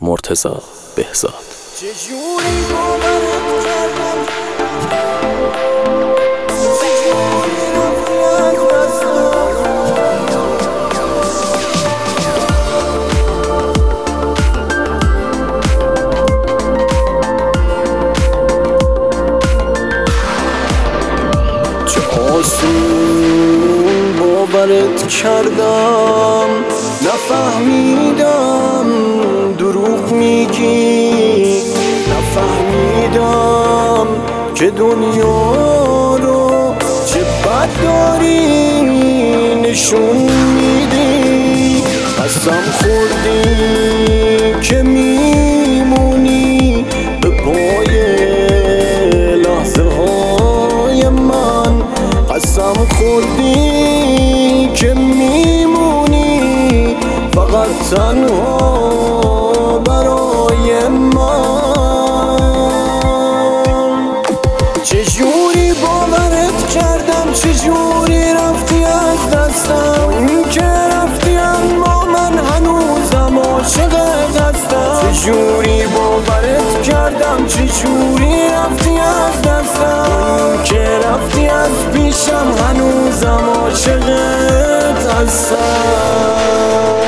مرتضی بهزاد. چجوری باورت کردم، چجوری رفتی از دستم، چه آسون باورت کردم، نفهمیدم دروغ میگی، نفهمیدم که دنیا رو چه بد داری نشون میدی. قسم خوردی که میمونی به پای لحظه های من، قسم خوردی که میمونی فقط تنها برای من. چجوری باورت کردم، چجوری رفتی از دستم، این که رفتی اما من هنوزم عاشقت هستم. چجوری باورت کردم، چجوری رفتی از دستم، این که رفتی از پیشم هنوزم عاشقت هستم.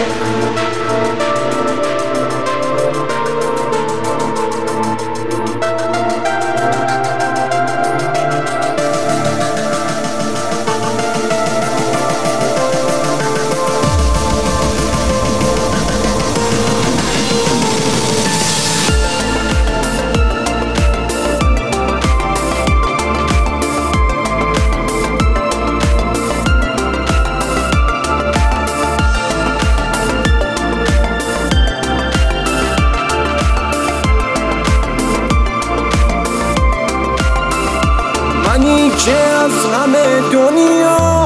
منی که از همه دنیا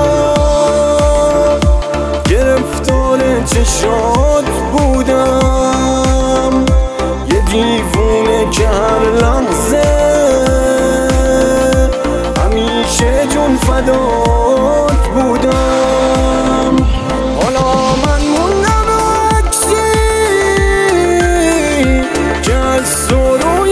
گرفتار چشات بودم، یه دیوونه که هر لحظه همیشه جون فدات بودم. حالا من موندم عکسی که از روی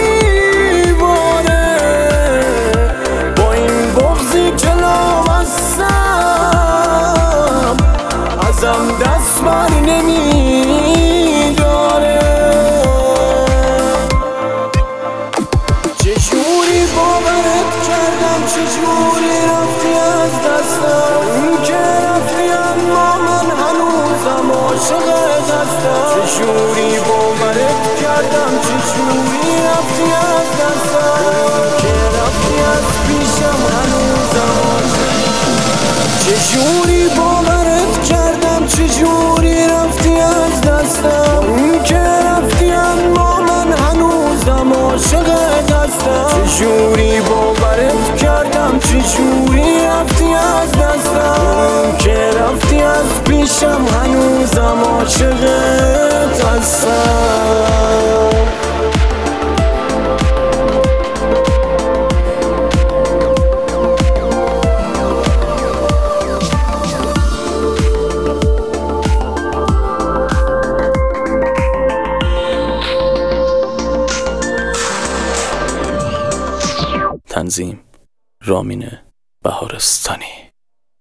ازم دست بر نمیداره. چجوری باورت کردم، چجوری رفتی از دستم، این که رفتی اما من هنوزم عاشقت هستم. چجوری باورت کردم، چجوری رفتی از دستم، این که رفتی از پیشم هنوزم عاشقت. چجوری باورت کردم، چجوری رفتی از دستم، این که رفتی اما من هنوزم عاشقت هستم. چجوری باورت کردم، چجوری رفتی از دستم، این که رفتی از پیشم هنوزم عاشقت هستم. تنظیم رامین بهارستانی.